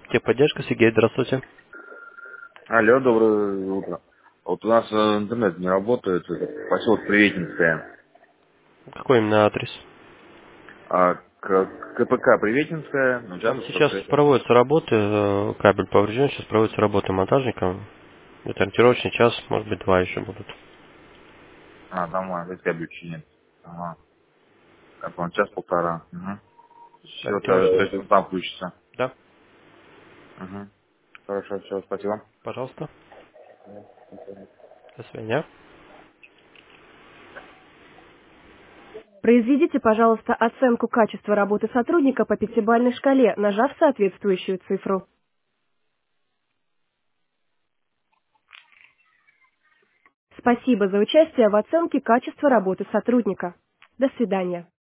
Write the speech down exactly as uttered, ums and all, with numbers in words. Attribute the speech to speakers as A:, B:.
A: Техподдержка, Сергей, здравствуйте.
B: Алло, доброе утро. Вот у нас э, интернет не работает, это поселок Приветинская.
A: Какой именно адрес?
B: А К- КПК Приветинская, ну,
A: Там
B: участок
A: сейчас
B: сорок три.
A: проводятся работы, э, кабель поврежден, сейчас проводятся работы монтажником. Это ориентировочный час, может быть, два еще будут.
B: А, там, а, здесь кабель нет. Ага. Как он, час-полтора. Угу. Все, то, то
A: Ориентировочно.
B: есть он там включится.
A: Да,
B: Угу. Хорошо, все, спасибо.
A: пожалуйста. До свидания.
C: Произведите, пожалуйста, оценку качества работы сотрудника по пятибалльной шкале, нажав соответствующую цифру. Спасибо за участие в оценке качества работы сотрудника. До свидания.